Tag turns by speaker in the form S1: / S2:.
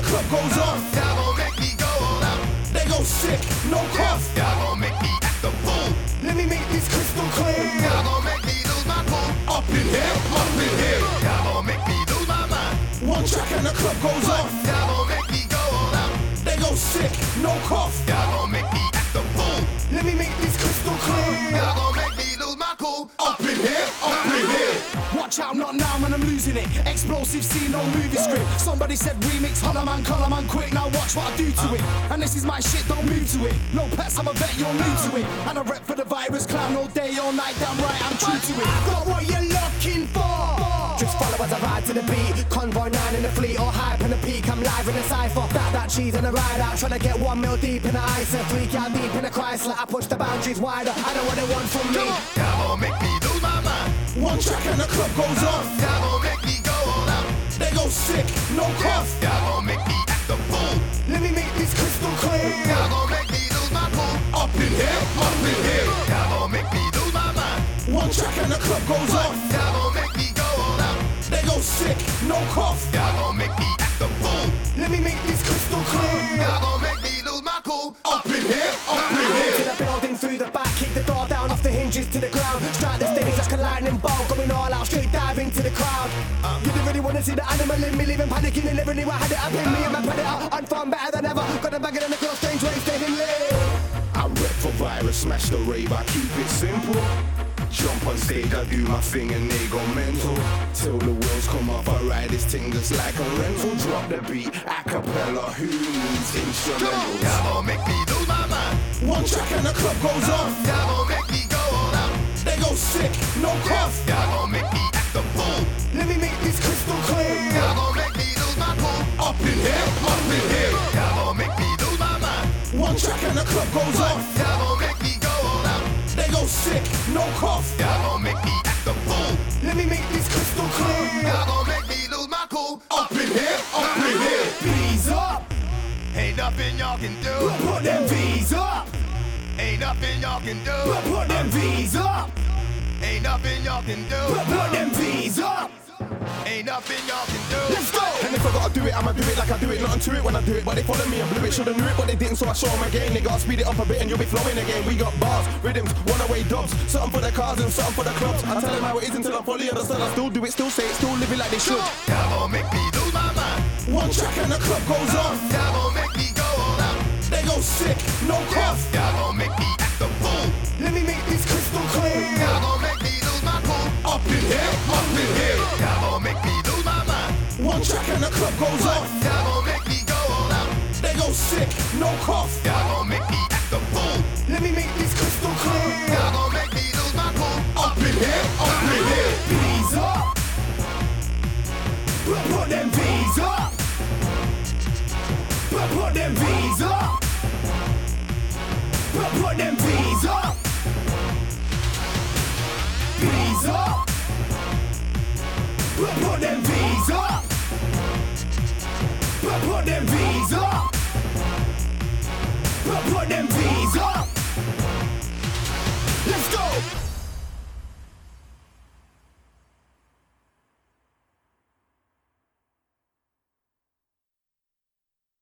S1: the club goes off.
S2: Y'all gon' make me go all out.
S1: They go sick, no cough.
S2: Y'all gon' make me act a fool.
S1: Let me make this crystal clear.
S2: Y'all gon' make me lose my cool.
S1: Up in here, up in here.
S2: Y'all gon' make me lose my mind.
S1: One track and the club goes off.
S2: Y'all gon' make me go all out.
S1: They go sick, no cough.
S2: Y'all gon' make me act a fool.
S1: Let me make this crystal clear.
S2: Y'all gon' make me lose my cool.
S1: Up in here, up in here. Watch out, not now, man, I'm losing it. Explosive scene, no movie script. Somebody said remix, holler man, color man, quick. Now watch what I do to it. And this is my shit, don't move to it. No pets, I'm a vet, you're new to it. And I rep for the virus, clown all day, all night. Damn right, I'm true to it. Got what you're looking for. Just follow as I ride to the beat. Convoy 9 in the fleet, or hype in the peak. I'm live in the cypher. That cheese and a ride out. Trying to get 1 mil deep in the ice. And 3 gal deep in the Chrysler. I push the boundaries wider. I know what they want from me.
S2: Y'all gon' make me lose my mind.
S1: One track and the club goes off.
S2: Y'all gon' make me go all out.
S1: They go sick, no cough.
S2: Y'all gon' make me act a fool.
S1: Let me make this crystal clear.
S2: Y'all gon' make me lose my cool.
S1: Up in here, up in here.
S2: Y'all gon' make me lose my mind.
S1: One track and the club goes off.
S2: Y'all gon' make me go all out.
S1: They go sick, no cough.
S2: Y'all gon' make me act a fool.
S1: Let me make this crystal clear.
S2: Y'all gon' make me lose my cool.
S1: Up in here, up in
S3: To
S1: here.
S3: the building through the back, kick the door down off the hinges to the ground. Strike the stage like a lightning bolt, going all out, straight dive into the crowd. You didn't really wanna see the animal in me, leaving panicking and never knew I had it up in me. And my predator, unfound better than ever. Got a bag in the girl, strange ways, staying lit.
S4: I rep for virus, smash the rave, I keep it simple. Jump on stage, I do my thing and they go mental. Till the wheels come off, I ride this thing just like a rental. Drop the beat, acapella, who needs instrumentals?
S2: Y'all gon' make me lose my mind.
S1: One track and the club goes off.
S2: Y'all gon' make me go all out.
S1: They go sick, no cough.
S2: Y'all gon' make me act a fool.
S1: Let me make this crystal clear.
S2: Y'all gon' make me lose my cool.
S1: Up in here, up in here.
S2: Y'all gon' make me lose my mind.
S1: One track and the club goes off.
S2: Y'all gon' make me go all out.
S1: They go sick, no cough.
S2: Y'all gon' make me act a fool.
S1: Let me make this crystal clear.
S2: Y'all gon' make me lose my cool.
S1: Up in here, up in here. V's up.
S2: Ain't nothing y'all can do.
S1: Put them V's up.
S2: Ain't nothing y'all can do.
S1: Put them V's up.
S2: Ain't nothing y'all can do.
S1: Put them V's up.
S2: Ain't nothing y'all can do.
S1: Let's go.
S4: And if I gotta do it, I'ma do it like I do it. Nothing to it when I do it, but they follow me and blew it. Should've knew it, but they didn't, so I show them again. They gotta speed it up a bit and you'll be flowing again. We got bars, rhythms, one-away dubs. Something for the cars and something for the clubs. I tell them how it is until I fully understand. I still do it, still say it, still live it like they should.
S2: Y'all gon' make me lose my mind.
S1: One track and the club goes off.
S2: Y'all gon' make me go all out.
S1: They go sick, no cough.
S2: Y'all gon' make me act a fool.
S1: Let me make this crystal clear.
S2: Y'all gon' make me lose my cool.
S1: Up in here, up in here.
S2: Y'all gon' make me lose my mind.
S1: One track and the club goes off.
S2: Y'all gon' make me go all out.
S1: They go sick, no cough.
S2: Y'all gon' make me act a fool.
S1: Let me make this crystal clear.
S2: Y'all gon' make me lose my cool.
S1: Up in here, up in here. V's up. Put them V's up. Put them V's up. Put them V's up. V's up. Put them V's up. Put them V's up. Put them V's up.